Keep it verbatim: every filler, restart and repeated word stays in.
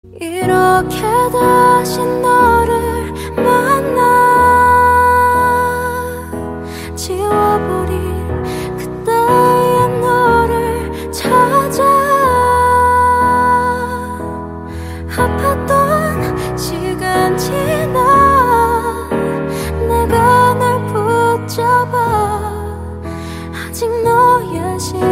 이렇게 다시 너를 만나 지워버린 그때의 너를 찾아 아팠던 시간 지나 내가 널 붙잡아 아직 너의 심